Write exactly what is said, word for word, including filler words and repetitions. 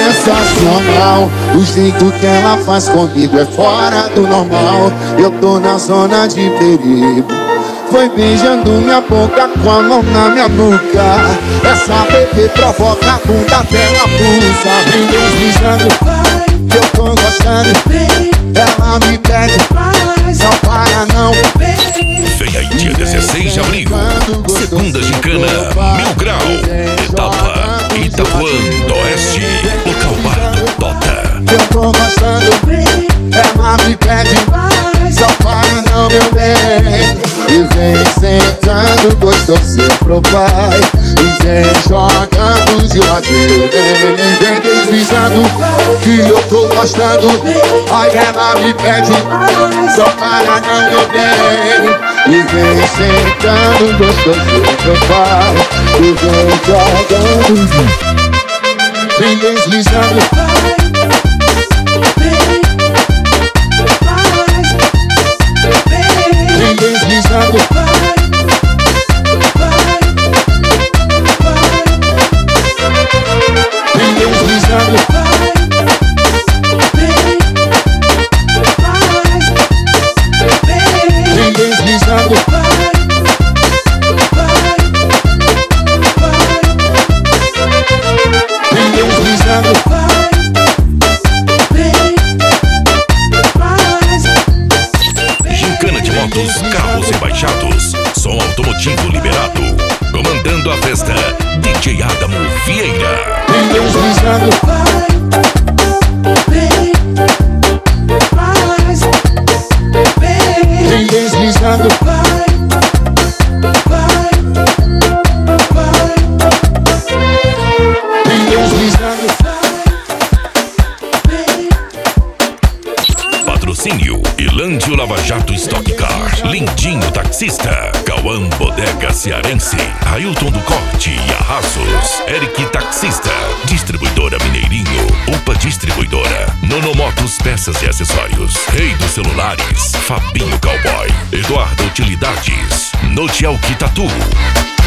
sensacional. O jeito que ela faz comigo é fora do normal. Eu tô na zona de perigo. Foi beijando minha boca com a mão na minha nuca. Essa bebê provoca a bunda até na pulsa. Vem deslizando, que eu tô gostando. Ela me pede, não para não. Vem aí dia dezesseis de abril, segunda gincana, Mil Grau, etapa Itapuã do Oeste, local bar do Tota. Eu tô gostando, ela me pede, só para não, meu bem. E vem sentando gostoso pro pai. E vem jogando de ladeira. Vem, vem deslizando, que eu tô gostando. Ai, ela me pede, só para não, meu bem. E vem sentando gostoso pro pai. E vem jogando, vem deslizando. Vem deslizando. Vem deslizando. Vem deslizando. Vem deslizando. Gincana de motos, carros rebaixados, som automotivo liberado. Comandando a festa, D J Adamo Vieira. Vem deslizando. Vem deslizando. Vem deslizando. Patrocínio Ilândio Lava Jato Stock Car, Lindinho Taxista, Cauã Bodega Cearense, Ailton do Corte e Arrasos, Eric Taxista, Distribuidora Mineirinho, Upa Distribuidora, Nonomotos Peças e Acessórios, Rei dos Celulares, Fabinho Cowboy, Eduardo Utilidades, Notiel Quitatu.